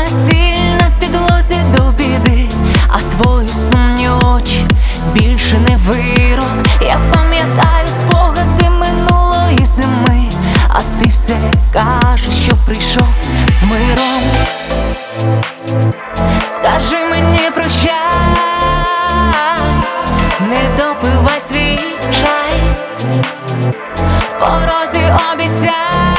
моя сіль на підлозі до біди, а твої сумні очі більше не вирок. Я пам'ятаю спогади минулої зими, а ти все кажеш, що прийшов з миром. Скажи мені прощай, не допивай свій чай, в порозі обіцяй,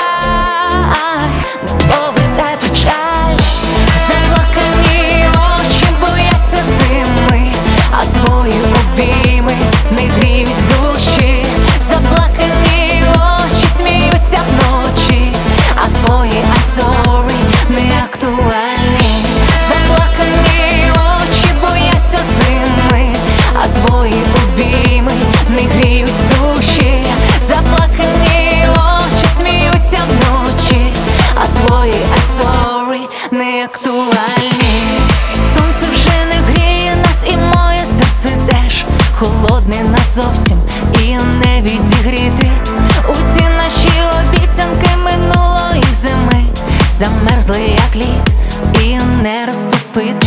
не повертай печаль. Заплакані очі бояться зими, а твої обійми не гріють душі. Заплакані очі сміються вночі, а твої I'm sorry не актуальні. Заплакані очі бояться зими, а твої обійми не гріють душі. Заплакані очі сміються вночі, а твої I'm sorry не актуальні. Сонце вже не гріє нас і моє серце теж холодне назовсім і не відігріти. Усі наші обіцянки минулої зими замерзли як лід і не розтопити.